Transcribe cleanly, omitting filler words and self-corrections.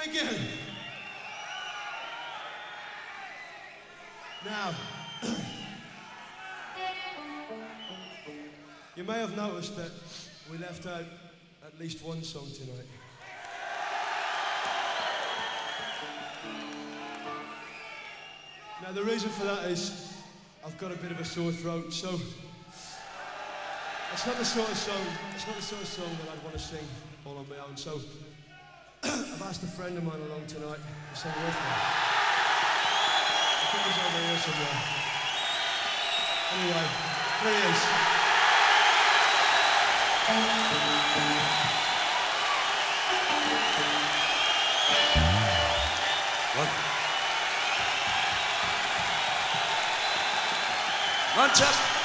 again. Now, you may have noticed that we left out at least one song tonight. Now, the reason for that is I've got a bit of a sore throat, so it's not the sort of song that I'd want to sing all on my own. So I've asked a friend of mine along tonight to sing with me. I think he's over here somewhere. Anyway, here he is. What? Manchester.